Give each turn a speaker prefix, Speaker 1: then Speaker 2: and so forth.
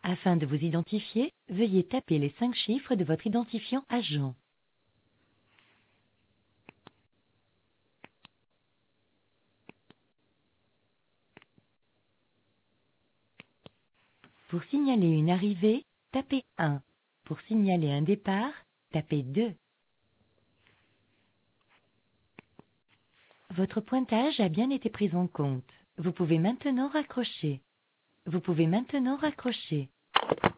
Speaker 1: Afin de vous identifier, veuillez taper les 5 chiffres de votre identifiant agent. Pour signaler une arrivée, tapez 1. Pour signaler un départ, tapez 2. Votre pointage a bien été pris en compte. Vous pouvez maintenant raccrocher. Vous pouvez maintenant raccrocher.